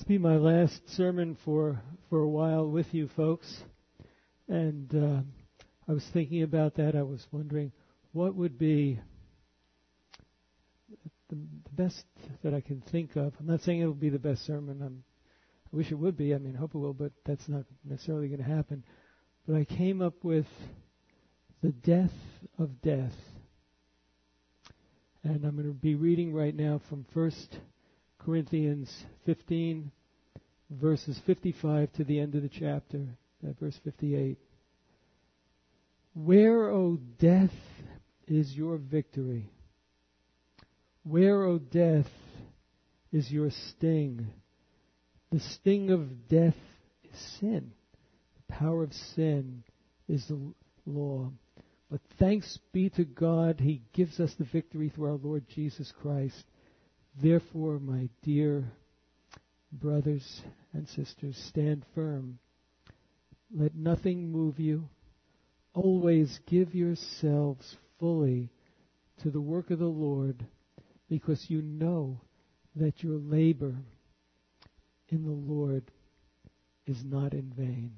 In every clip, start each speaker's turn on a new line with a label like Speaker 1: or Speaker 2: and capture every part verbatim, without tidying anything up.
Speaker 1: be my last sermon for for a while with you folks, and uh, I was thinking about that. I was wondering what would be the, the best that I can think of. I'm not saying it will be the best sermon. I'm, I wish it would be. I mean, I hope it will, but that's not necessarily going to happen. But I came up with the death of death, and I'm going to be reading right now from First Corinthians fifteen, verses fifty-five to the end of the chapter, at verse fifty-eight. Where, O death, is your victory? Where, O death, is your sting? The sting of death is sin. The power of sin is the law. But thanks be to God, He gives us the victory through our Lord Jesus Christ. Therefore, my dear brothers and sisters, stand firm. Let nothing move you. Always give yourselves fully to the work of the Lord, because you know that your labor in the Lord is not in vain.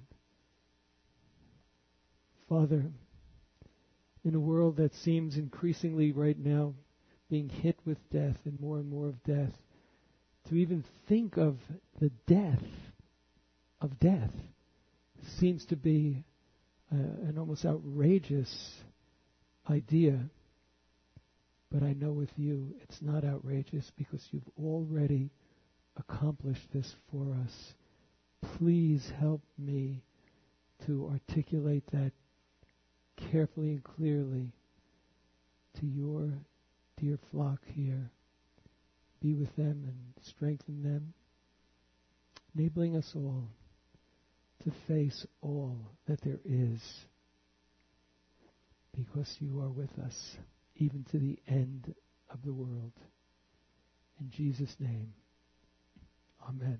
Speaker 1: Father, in a world that seems increasingly right now being hit with death and more and more of death, to even think of the death of death seems to be uh, an almost outrageous idea. But I know with you it's not outrageous, because you've already accomplished this for us. Please help me to articulate that carefully and clearly to your dear flock here. Be with them and strengthen them, enabling us all to face all that there is, because you are with us even to the end of the world. In Jesus' name, amen.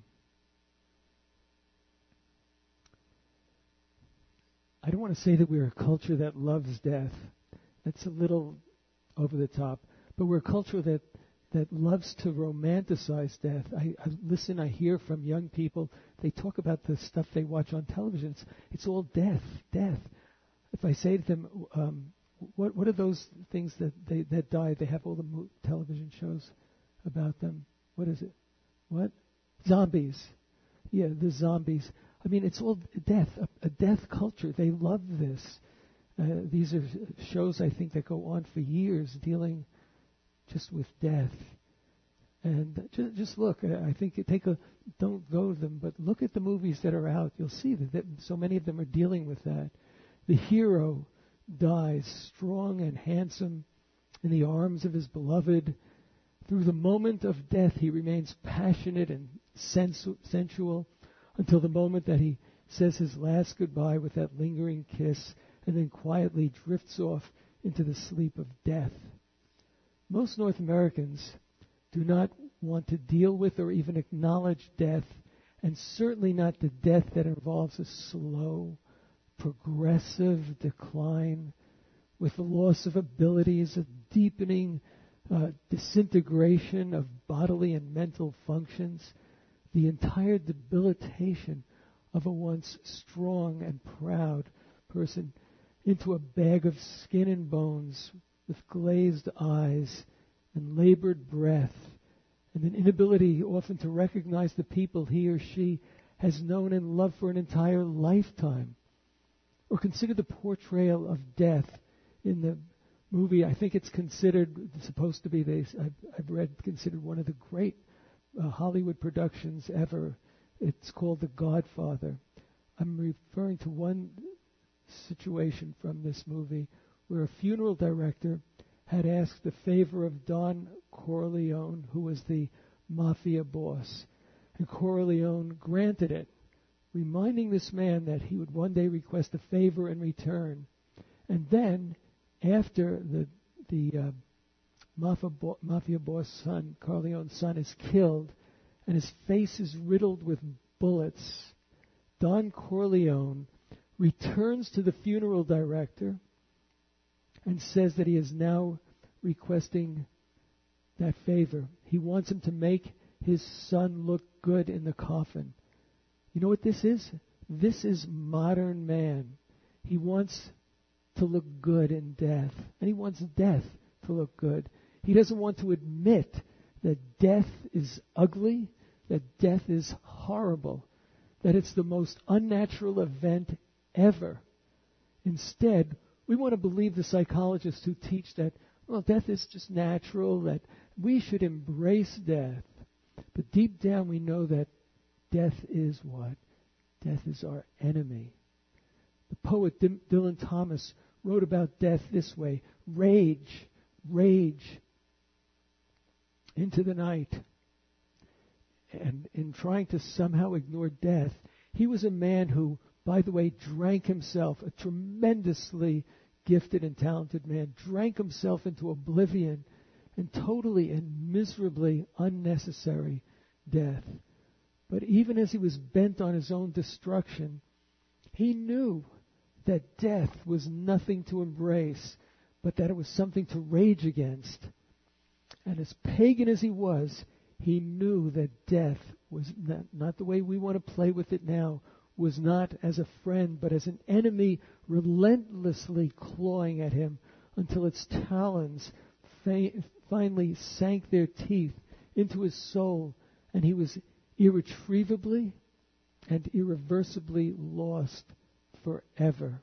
Speaker 1: I don't want to say that we're a culture that loves death. That's a little over the top. But we're a culture that, that loves to romanticize death. I, I listen, I hear from young people, they talk about the stuff they watch on television. It's, it's all death, death. If I say to them, um, what what are those things that they that die? They have all the mo- television shows about them. What is it? What? Zombies. Yeah, the zombies. I mean, it's all death, a, a death culture. They love this. Uh, these are shows, I think, that go on for years dealing just with death. And just, just look, I think, take a, don't go to them, but look at the movies that are out. You'll see that, that so many of them are dealing with that. The hero dies strong and handsome in the arms of his beloved. Through the moment of death, he remains passionate and sensu- sensual until the moment that he says his last goodbye with that lingering kiss, and then quietly drifts off into the sleep of death. Most North Americans do not want to deal with or even acknowledge death, and certainly not the death that involves a slow, progressive decline with the loss of abilities, a deepening uh, disintegration of bodily and mental functions, the entire debilitation of a once strong and proud person into a bag of skin and bones with glazed eyes and labored breath, and an inability often to recognize the people he or she has known and loved for an entire lifetime. Or consider the portrayal of death in the movie. I think it's considered, supposed to be, they, I've, I've read, considered one of the great uh, Hollywood productions ever. It's called The Godfather. I'm referring to one situation from this movie where a funeral director had asked the favor of Don Corleone, who was the mafia boss. And Corleone granted it, reminding this man that he would one day request a favor in return. And then, after the the uh, mafia, bo- mafia boss son, Corleone's son, is killed, and his face is riddled with bullets, Don Corleone returns to the funeral director and says that he is now requesting that favor. He wants him to make his son look good in the coffin. You know what this is? This is modern man. He wants to look good in death, and he wants death to look good. He doesn't want to admit that death is ugly, that death is horrible, that it's the most unnatural event ever. Instead, we want to believe the psychologists who teach that, well, death is just natural, that we should embrace death. But deep down we know that death is what? Death is our enemy. The poet Dim- Dylan Thomas wrote about death this way: rage, rage into the night. And in trying to somehow ignore death, he was a man who, by the way, drank himself, a tremendously gifted and talented man, drank himself into oblivion and totally and miserably unnecessary death. But even as he was bent on his own destruction, he knew that death was nothing to embrace, but that it was something to rage against. And as pagan as he was, he knew that death was not, not the way we want to play with it now, was not as a friend, but as an enemy relentlessly clawing at him until its talons fa- finally sank their teeth into his soul, and he was irretrievably and irreversibly lost forever.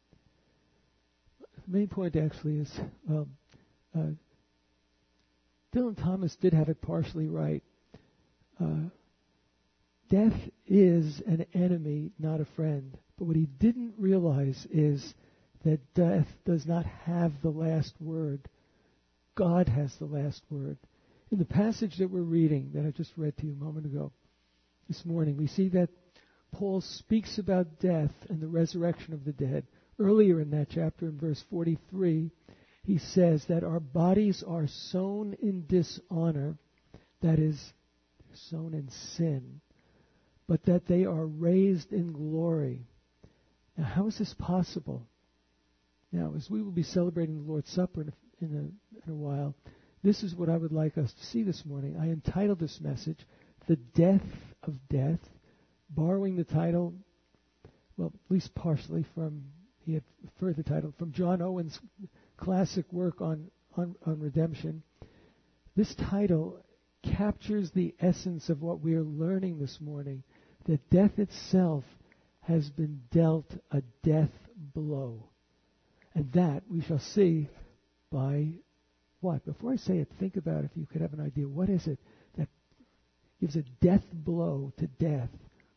Speaker 1: The main point actually is, well, uh, Dylan Thomas did have it partially right. Uh, death is an enemy, not a friend. But what he didn't realize is that death does not have the last word. God has the last word. In the passage that we're reading, that I just read to you a moment ago, this morning, we see that Paul speaks about death and the resurrection of the dead. Earlier in that chapter, in verse forty-three, he says that our bodies are sown in dishonor, that is, sown in sin, but that they are raised in glory. Now, how is this possible? Now, as we will be celebrating the Lord's Supper in a, in a, in a while, this is what I would like us to see this morning. I entitled this message, The Death of Death, borrowing the title, well, at least partially from, he had further title, from John Owen's classic work on, on, on redemption. This title captures the essence of what we are learning this morning, that death itself has been dealt a death blow. And that we shall see by what? Before I say it, think about if you could have an idea. What is it that gives a death blow to death?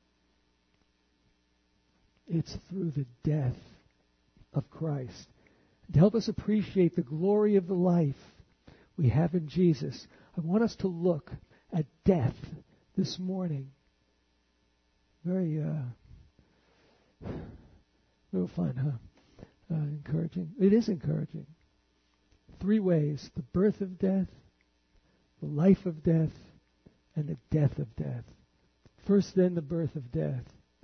Speaker 1: It's through the death of Christ. To help us appreciate the glory of the life we have in Jesus, I want us to look at death this morning. Very, uh, real fun, huh? Uh, encouraging. It is encouraging. Three ways: the birth of death, the life of death, and the death of death. First, then, the birth of death.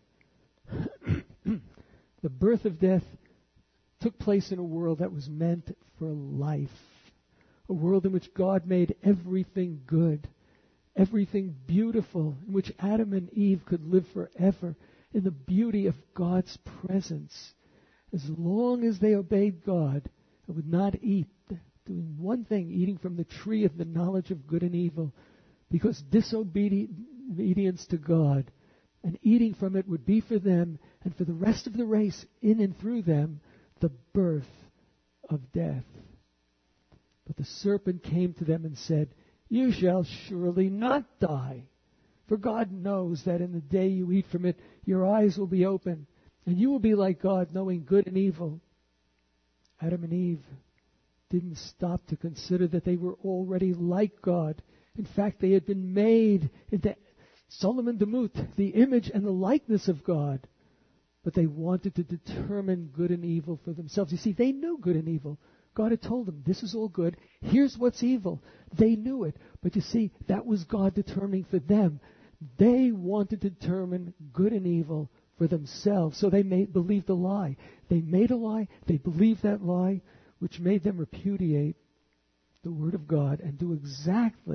Speaker 1: The birth of death took place in a world that was meant for life. A world in which God made everything good, everything beautiful, in which Adam and Eve could live forever in the beauty of God's presence. As long as they obeyed God and would not eat, doing one thing, eating from the tree of the knowledge of good and evil, because disobedience to God and eating from it would be for them and for the rest of the race, in and through them, the birth of death. But the serpent came to them and said, "You shall surely not die. For God knows that in the day you eat from it, your eyes will be open, and you will be like God, knowing good and evil." Adam and Eve didn't stop to consider that they were already like God. In fact, they had been made into Solomon Demut, the image and the likeness of God. But they wanted to determine good and evil for themselves. You see, they knew good and evil. God had told them, this is all good. Here's what's evil. They knew it. But you see, that was God determining for them. They wanted to determine good and evil for themselves. So they made, believed a lie. They made a lie. They believed that lie, which made them repudiate the Word of God and do exactly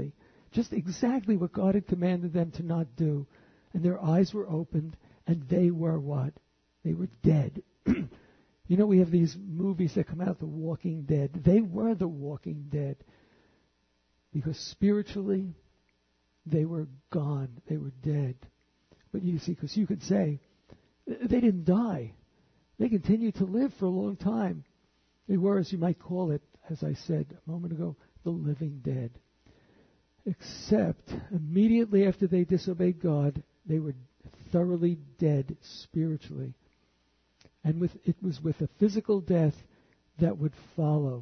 Speaker 1: just exactly what God had commanded them to not do. And their eyes were opened, and they were what? They were dead. You know, we have these movies that come out, The Walking Dead. They were the Walking Dead. Because spiritually, they were gone. They were dead. But you see, because you could say, they didn't die. They continued to live for a long time. They were, as you might call it, as I said a moment ago, the living dead. Except immediately after they disobeyed God, they were thoroughly dead spiritually. And with, it was with a physical death that would follow.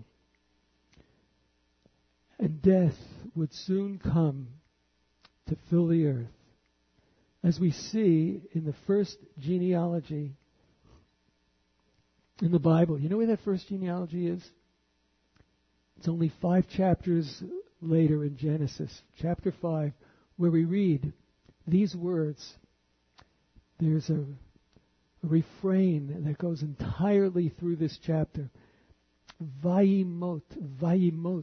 Speaker 1: And death would soon come to fill the earth. As we see in the first genealogy in the Bible. You know where that first genealogy is? It's only five chapters later in Genesis, chapter five, where we read these words. There's a, a refrain that goes entirely through this chapter. Vayimot, Vayimot.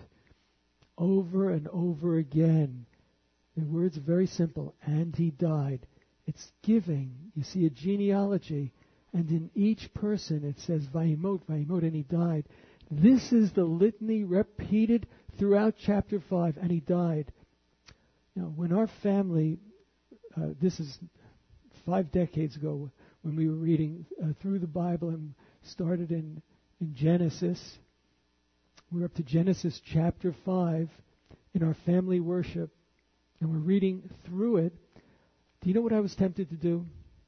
Speaker 1: Over and over again. The word's very simple. And he died. It's giving. You see a genealogy. And in each person it says Vayimot, Vayimot, and he died. This is the litany repeated throughout chapter five. And he died. Now, when our family, uh, this is five decades ago, when we were reading uh, through the Bible and started in, in Genesis. We're up to Genesis chapter five in our family worship, and we're reading through it. Do you know what I was tempted to do?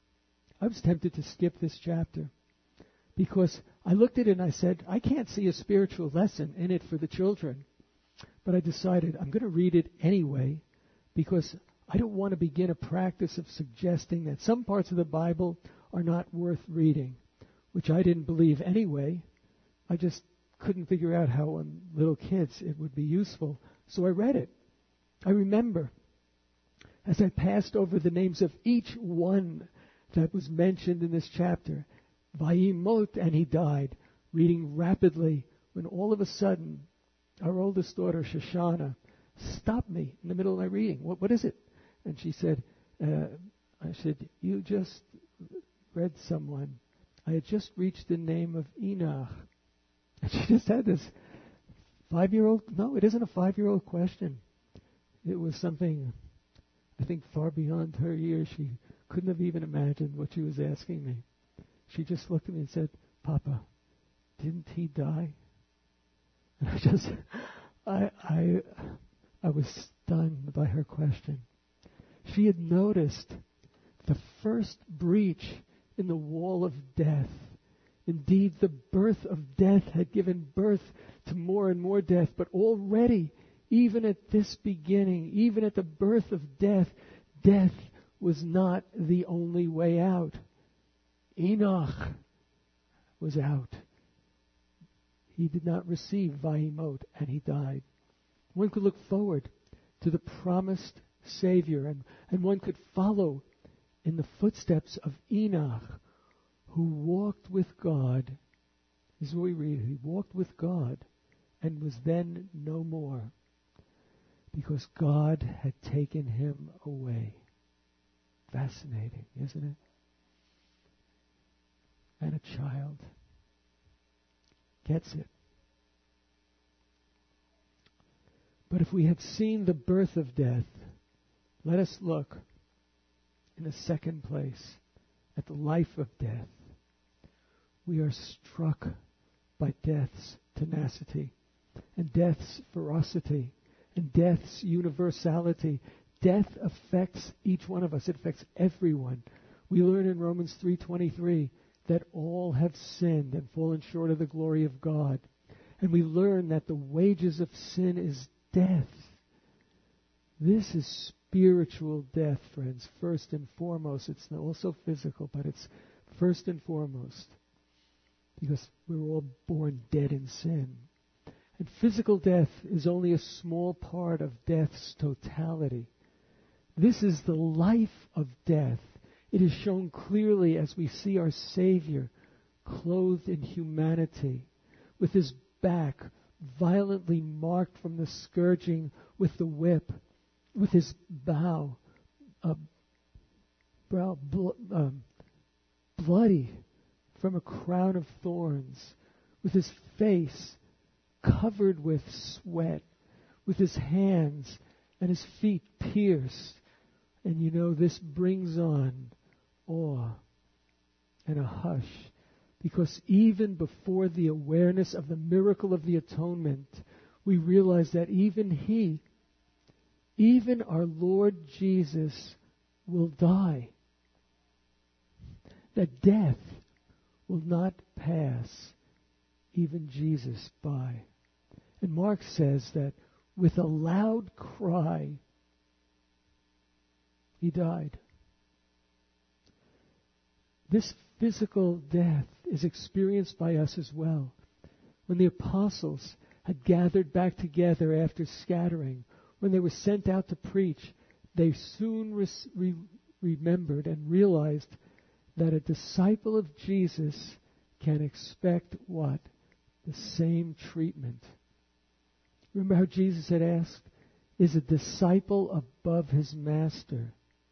Speaker 1: I was tempted to skip this chapter because I looked at it and I said, I can't see a spiritual lesson in it for the children. But I decided I'm going to read it anyway because I don't want to begin a practice of suggesting that some parts of the Bible are not worth reading, which I didn't believe anyway. I just couldn't figure out how on little kids it would be useful. So I read it. I remember as I passed over the names of each one that was mentioned in this chapter, Vayimot, and he died, reading rapidly, when all of a sudden our oldest daughter, Shoshana, stopped me in the middle of my reading. What, what is it? And she said, uh, I said, you just read someone. I had just reached the name of Enoch. And she just had this five-year-old, no, it isn't a five-year-old question. It was something, I think, far beyond her years. She couldn't have even imagined what she was asking me. She just looked at me and said, Papa, didn't he die? And I just, I, I, I was stunned by her question. She had noticed the first breach in the wall of death. Indeed, the birth of death had given birth to more and more death, but already, even at this beginning, even at the birth of death, death was not the only way out. Enoch was out. He did not receive Vayimot, and he died. One could look forward to the promised Savior, and, and one could follow in the footsteps of Enoch, who walked with God. This is what we read. He walked with God and was then no more because God had taken him away. Fascinating, isn't it? And a child gets it. But if we have seen the birth of death, let us look in the second place at the life of death. We are struck by death's tenacity and death's ferocity and death's universality. Death affects each one of us. It affects everyone. We learn in Romans three twenty-three that all have sinned and fallen short of the glory of God. And we learn that the wages of sin is death. This is spiritual death, friends, first and foremost. It's also physical, but it's first and foremost. Because we're all born dead in sin. And physical death is only a small part of death's totality. This is the life of death. It is shown clearly as we see our Savior clothed in humanity, with his back violently marked from the scourging with the whip, with his bow, uh, brow bl- um, bloody from a crown of thorns, with his face covered with sweat, with his hands and his feet pierced. And you know, this brings on awe and a hush, because even before the awareness of the miracle of the atonement, we realize that even he, even our Lord Jesus, will die. That death will not pass even Jesus by. And Mark says that with a loud cry, he died. This physical death is experienced by us as well. When the apostles had gathered back together after scattering, when they were sent out to preach, they soon res- re- remembered and realized that a disciple of Jesus can expect what? The same treatment. Remember how Jesus had asked, is a disciple above his master?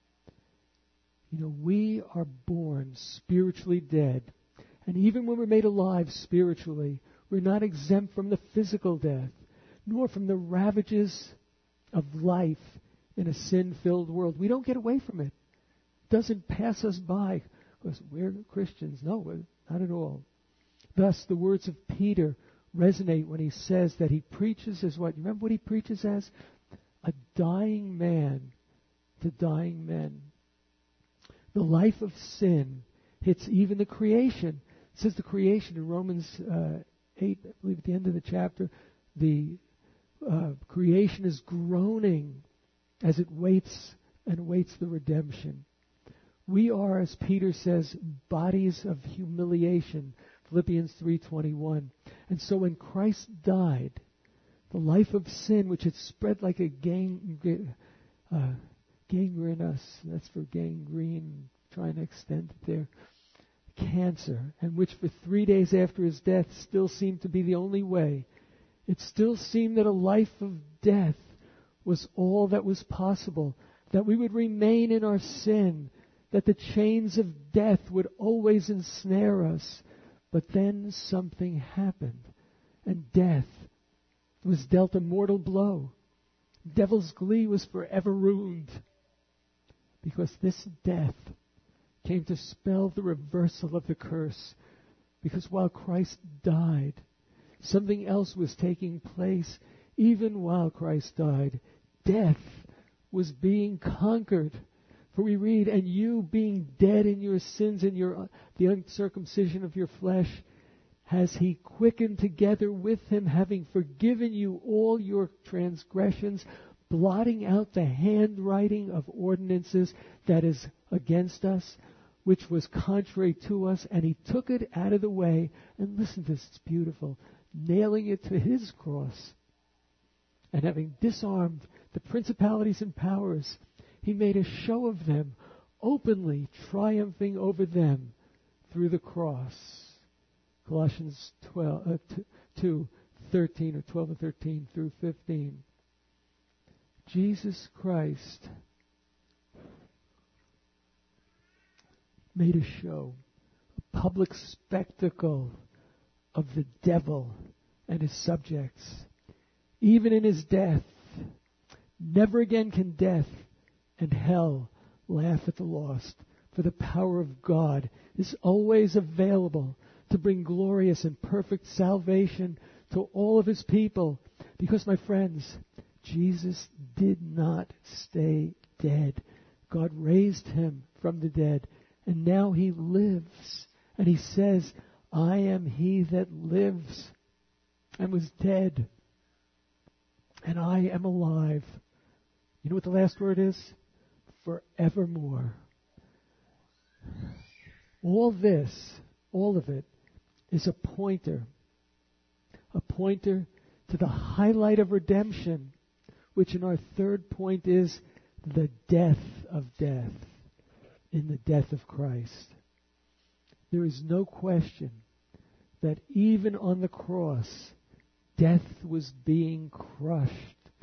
Speaker 1: You know, we are born spiritually dead. And even when we're made alive spiritually, we're not exempt from the physical death, nor from the ravages of life in a sin-filled world. We don't get away from it. It doesn't pass us by because we're Christians. No, not at all. Thus, the words of Peter resonate when he says that he preaches as what? You remember what he preaches as? A dying man to dying men. The life of sin hits even the creation. It says the creation in Romans uh, eight, I believe at the end of the chapter, the uh, creation is groaning as it waits and awaits the redemption. We are, as Peter says, bodies of humiliation, Philippians three twenty-one. And so when Christ died, the life of sin, which had spread like a gang, uh, gangrenous, that's for gangrene, trying to extend it there, cancer, and which for three days after his death still seemed to be the only way. It still seemed that a life of death was all that was possible, that we would remain in our sin, that the chains of death would always ensnare us. But then something happened, and death was dealt a mortal blow. Devil's glee was forever ruined, because this death came to spell the reversal of the curse. Because while Christ died, something else was taking place. Even while Christ died, death was being conquered. For we read, and you being dead in your sins and your the uncircumcision of your flesh, has he quickened together with him, having forgiven you all your transgressions, blotting out the handwriting of ordinances that is against us, which was contrary to us, and he took it out of the way. And listen to this, it's beautiful. Nailing it to his cross. And having disarmed the principalities and powers, he made a show of them, openly triumphing over them through the cross. Colossians twelve, uh, two, thirteen, or twelve and thirteen through fifteen. Jesus Christ made a show, a public spectacle of the devil and his subjects. Even in his death, never again can death and hell laugh at the lost, for the power of God is always available to bring glorious and perfect salvation to all of his people. Because, my friends, Jesus did not stay dead. God raised him from the dead, and now he lives. And he says, I am he that lives and was dead, and I am alive. You know what the last word is? Forevermore. All this, all of it, is a pointer. A pointer to the highlight of redemption, which in our third point is the death of death, in the death of Christ. There is no question that even on the cross, death was being crushed.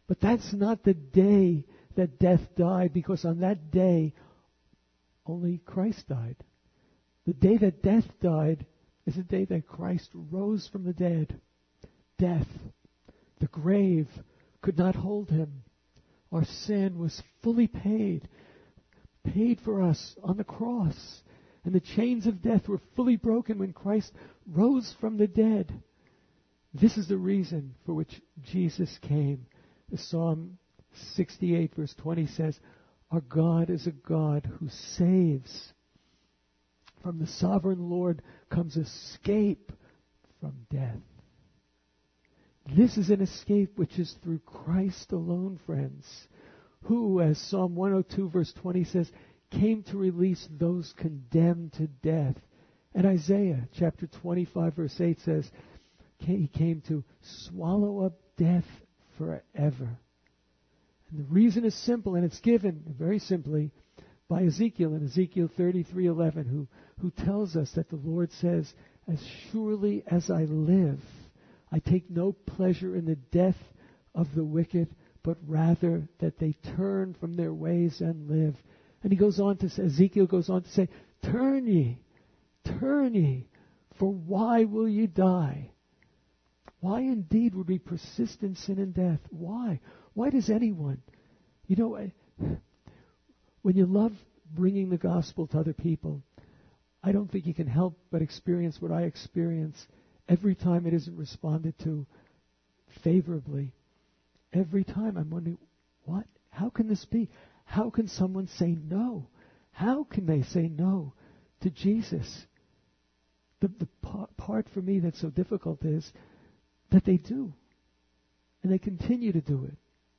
Speaker 1: But that's not the day that death died, because on that day, only Christ died. The day that death died is the day that Christ rose from the dead. Death, the grave, could not hold him. Our sin was fully paid, paid for us on the cross. And the chains of death were fully broken when Christ rose from the dead. This is the reason for which Jesus came. The Psalm sixty-eight verse twenty says, our God is a God who saves. From the sovereign Lord comes escape from death. This is an escape which is through Christ alone, friends, who, as Psalm one oh two verse twenty says, came to release those condemned to death. And Isaiah chapter twenty-five verse eight says, he came to swallow up death forever. And the reason is simple, and it's given very simply by Ezekiel in Ezekiel thirty-three eleven, who, who tells us that the Lord says, as surely as I live, I take no pleasure in the death of the wicked, but rather that they turn from their ways and live. And he goes on to say, Ezekiel goes on to say, turn ye, turn ye, for why will ye die? Why indeed would we persist in sin and death? Why? Why does anyone? You know, when you love bringing the gospel to other people, I don't think you can help but experience what I experience every time it isn't responded to favorably. Every time I'm wondering, what? How can this be? How can someone say no? How can they say no to Jesus? The, the pa- part for me that's so difficult is that they do. And they continue to do it.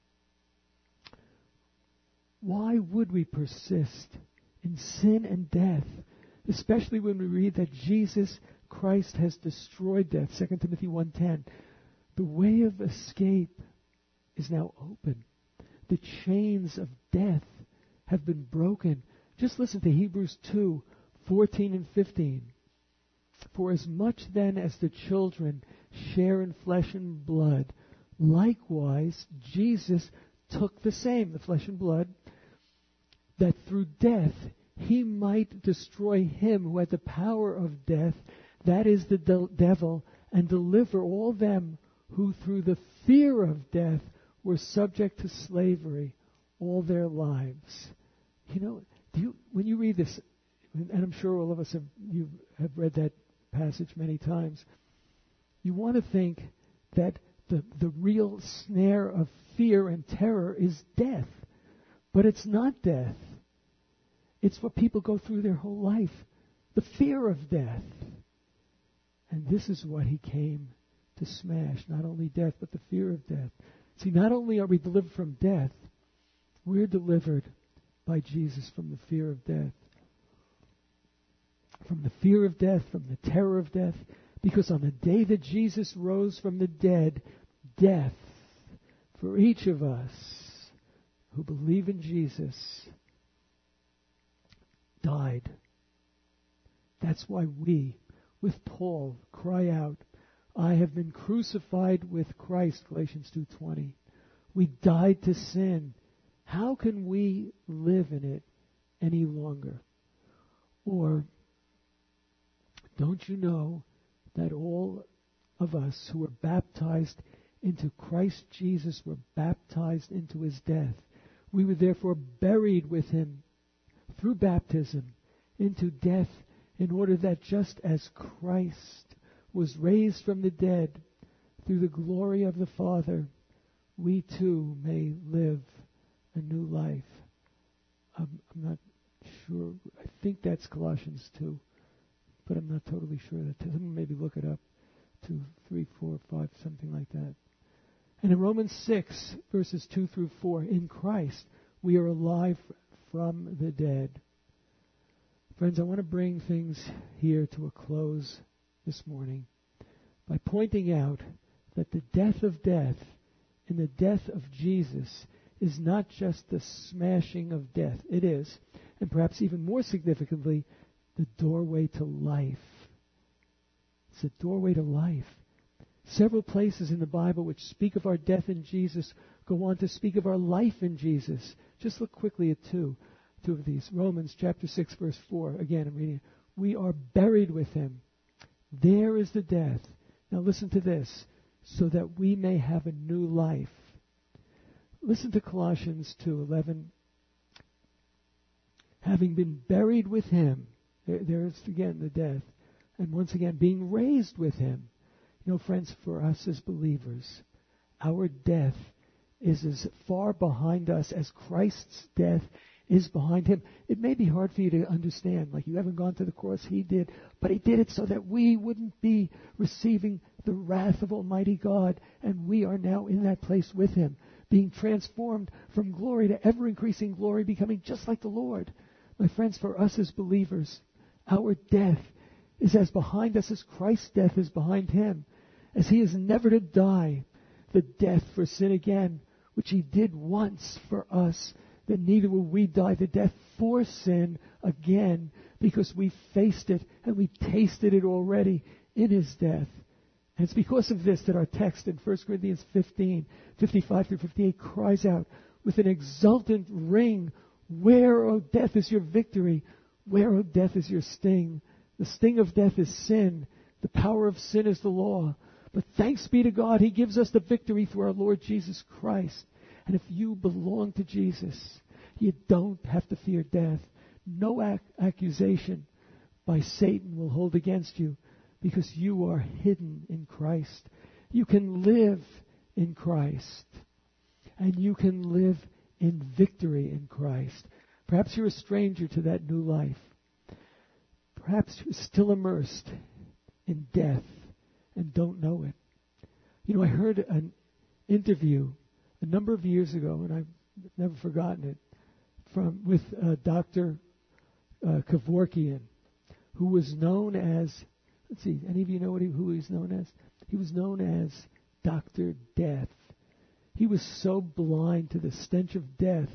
Speaker 1: Why would we persist in sin and death, especially when we read that Jesus Christ has destroyed death, Second Timothy one ten. The way of escape is now open. The chains of death have been broken. Just listen to Hebrews two fourteen and fifteen. For as much then as the children share in flesh and blood, likewise Jesus took the same, the flesh and blood, that through death he might destroy him who had the power of death, that is the de- devil, and deliver all them who through the fear of death were subject to slavery all their lives. You know, do you, when you read this, and I'm sure all of us have, you have read that passage many times, you want to think that the, the real snare of fear and terror is death. But it's not death. It's what people go through their whole life. The fear of death. And this is what he came to smash. Not only death, but the fear of death. See, not only are we delivered from death, we're delivered by Jesus from the fear of death. From the fear of death, from the terror of death. Because on the day that Jesus rose from the dead, death, for each of us who believe in Jesus, died. That's why we, with Paul, cry out, I have been crucified with Christ, Galatians two twenty. We died to sin. How can we live in it any longer? Or, don't you know that all of us who were baptized into Christ Jesus were baptized into his death? We were therefore buried with him through baptism into death, in order that just as Christ was raised from the dead through the glory of the Father, we too may live a new life. I'm, I'm not sure. I think that's Colossians two, but I'm not totally sure. That someone maybe look it up. two, three, four, five, something like that. And in Romans six, verses two through four, in Christ we are alive from the dead. Friends, I want to bring things here to a close this morning by pointing out that the death of death and the death of Jesus is not just the smashing of death. It is, and perhaps even more significantly, the doorway to life. It's a doorway to life. Several places in the Bible which speak of our death in Jesus go on to speak of our life in Jesus. Just look quickly at two, two of these. Romans chapter six, verse four. Again, I'm reading it. We are buried with him. There is the death. Now listen to this. So that we may have a new life. Listen to Colossians two eleven. Having been buried with him. There, there's again the death. And once again, being raised with him. You know, friends, for us as believers, our death is as far behind us as Christ's death is behind him. It may be hard for you to understand, like you haven't gone to the cross, he did, but he did it so that we wouldn't be receiving the wrath of Almighty God, and we are now in that place with him, being transformed from glory to ever-increasing glory, becoming just like the Lord. My friends, for us as believers, our death is as behind us as Christ's death is behind him, as he is never to die the death for sin again, which he did once for us, that neither will we die the death for sin again, because we faced it and we tasted it already in his death. And it's because of this that our text in First Corinthians fifteen, fifty-five through fifty-eight cries out with an exultant ring, where, O death, is your victory? Where, O death, is your sting? The sting of death is sin. The power of sin is the law. But thanks be to God, he gives us the victory through our Lord Jesus Christ. And if you belong to Jesus, you don't have to fear death. No ac- accusation by Satan will hold against you, because you are hidden in Christ. You can live in Christ. And you can live in victory in Christ. Perhaps you're a stranger to that new life. Perhaps you're still immersed in death and don't know it. You know, I heard an interview a number of years ago, and I've never forgotten it, from with uh, Doctor Uh, Kevorkian, who was known as, let's see, any of you know what he, who he's known as? He was known as Doctor Death. He was so blind to the stench of death,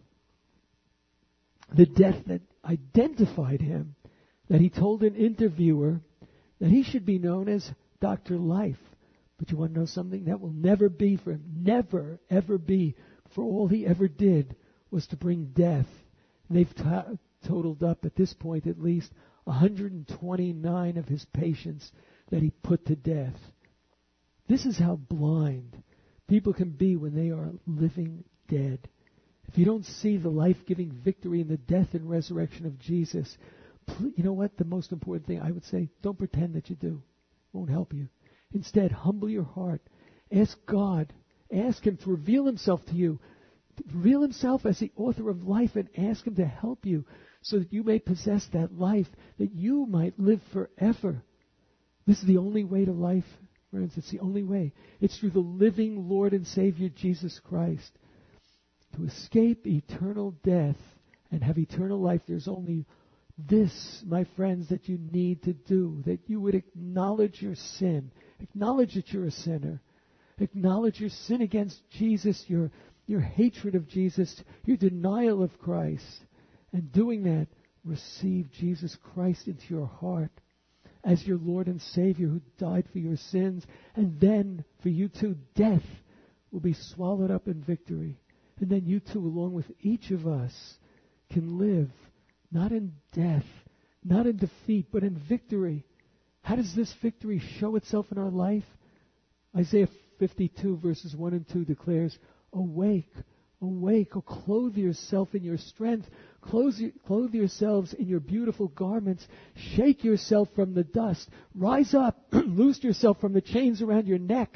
Speaker 1: the death that identified him, that he told an interviewer that he should be known as Doctor Life. But you want to know something? That will never be for him. Never, ever be. For all he ever did was to bring death. And they've t- totaled up, at this point at least, one hundred twenty-nine of his patients that he put to death. This is how blind people can be when they are living dead. If you don't see the life-giving victory in the death and resurrection of Jesus, you know what? The most important thing I would say, don't pretend that you do. It won't help you. Instead, humble your heart. Ask God. Ask him to reveal himself to you. Reveal himself as the author of life, and ask him to help you so that you may possess that life, that you might live forever. This is the only way to life, friends. It's the only way. It's through the living Lord and Savior Jesus Christ. To escape eternal death and have eternal life, there's only this, my friends, that you need to do, that you would acknowledge your sin, acknowledge that you're a sinner, acknowledge your sin against Jesus, your your hatred of Jesus, your denial of Christ, and doing that, receive Jesus Christ into your heart as your Lord and Savior who died for your sins, and then for you too, death will be swallowed up in victory. And then you too, along with each of us, can live not in death, not in defeat, but in victory. How does this victory show itself in our life? Isaiah fifty-two verses one and two declares, awake, awake, oh, clothe yourself in your strength, clothe, clothe yourselves in your beautiful garments, shake yourself from the dust, rise up, loose yourself from the chains around your neck.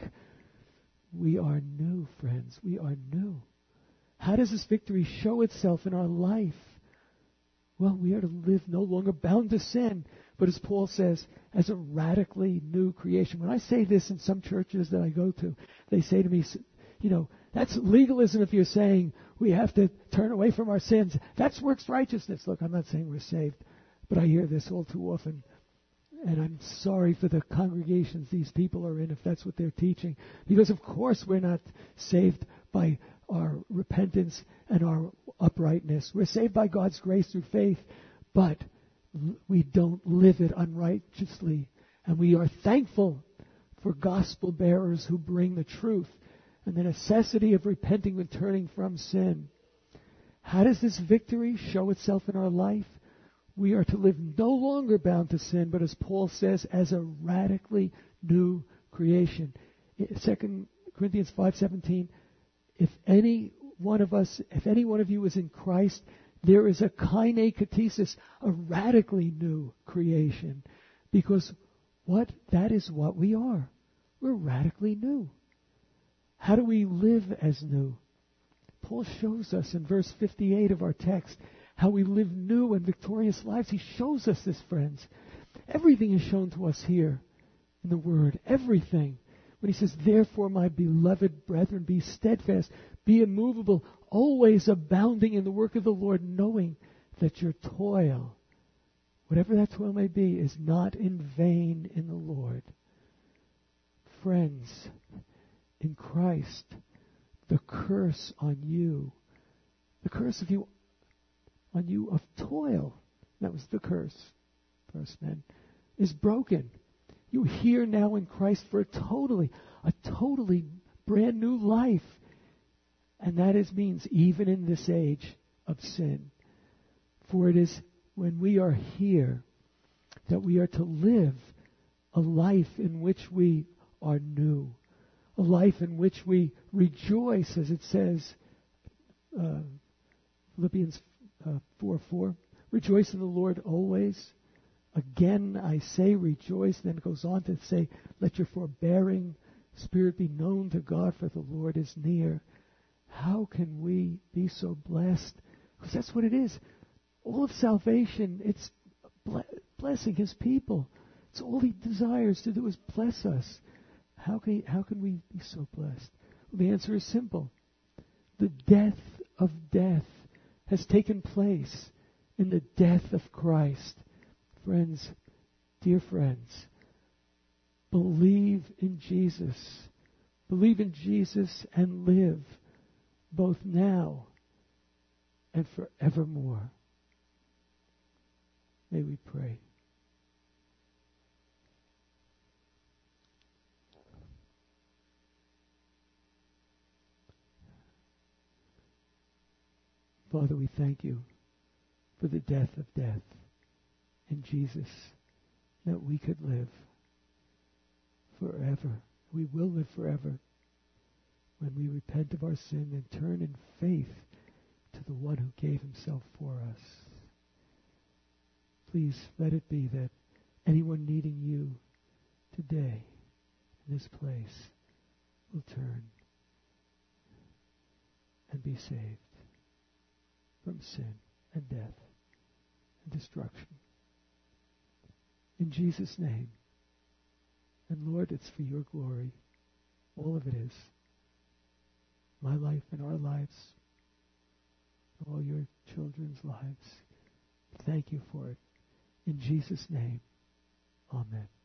Speaker 1: We are new, friends, we are new. How does this victory show itself in our life? Well, we are to live no longer bound to sin, but as Paul says, as a radically new creation. When I say this in some churches that I go to, they say to me, you know, that's legalism if you're saying we have to turn away from our sins. That's works righteousness. Look, I'm not saying we're saved, but I hear this all too often. And I'm sorry for the congregations these people are in if that's what they're teaching. Because of course we're not saved by our repentance and our uprightness. We're saved by God's grace through faith, but we don't live it unrighteously. And we are thankful for gospel bearers who bring the truth. and the necessity of repenting and turning from sin. How does this victory show itself in our life? We are to live no longer bound to sin, but as Paul says, as a radically new creation. Second Corinthians five seventeen, if any one of us, if any one of you is in Christ, there is a kaine katesis, a radically new creation. Because what? That is what we are. We're radically new. How do we live as new? Paul shows us in verse fifty-eight of our text how we live new and victorious lives. He shows us this, friends. Everything is shown to us here in the Word. Everything. When he says, therefore, my beloved brethren, be steadfast, be immovable, always abounding in the work of the Lord, knowing that your toil, whatever that toil may be, is not in vain in the Lord. Friends, in Christ, the curse on you, the curse of you, on you of toil, that was the curse for us men, is broken. You are here now in Christ for a totally, a totally brand new life. And that is means even in this age of sin. For it is when we are here that we are to live a life in which we are new. A life in which we rejoice, as it says, uh, Philippians uh, four four. Rejoice in the Lord always. Again, I say rejoice. Then it goes on to say, let your forbearing spirit be known to God, for the Lord is near. How can we be so blessed? Because that's what it is. All of salvation, it's ble- blessing His people. It's all He desires to do is bless us. How can, he, how can we be so blessed? Well, the answer is simple. The death of death has taken place in the death of Christ. Friends, dear friends, believe in Jesus. Believe in Jesus and live both now and forevermore. May we pray. Father, we thank you for the death of death in Jesus, that we could live forever. We will live forever when we repent of our sin and turn in faith to the one who gave Himself for us. Please let it be that anyone needing you today in this place will turn and be saved from sin and death and destruction. In Jesus' name. And Lord, it's for your glory. All of it is. My life and our lives, all your children's lives. Thank you for it. In Jesus' name, amen.